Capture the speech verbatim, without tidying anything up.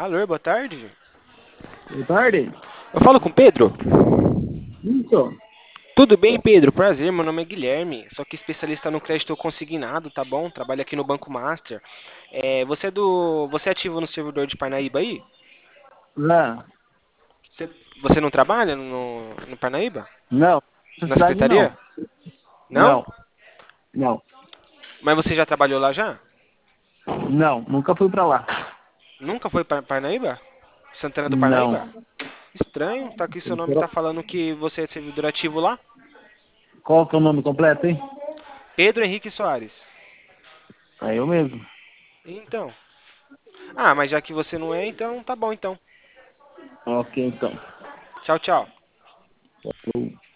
Alô, boa tarde. Boa tarde. Eu falo com o Pedro? Isso. Tudo bem, Pedro? Prazer, meu nome é Guilherme. Sou aqui especialista no crédito consignado, tá bom? Trabalho aqui no Banco Master. É, você é do, você é ativo no servidor de Parnaíba aí? Lá. Você, você não trabalha no, no Parnaíba? Não. Essa Na cidade não. secretaria? Não? Não. Não. Mas você já trabalhou lá já? Não. Nunca fui pra lá. Nunca foi para Parnaíba? Santana do Não. Parnaíba? Estranho, tá aqui seu nome tá falando que você é servidor ativo lá? Qual que é o nome completo, hein? Pedro Henrique Soares. É eu mesmo. Então. Ah, mas já que você não é, então tá bom então. Ok, então. Tchau, tchau.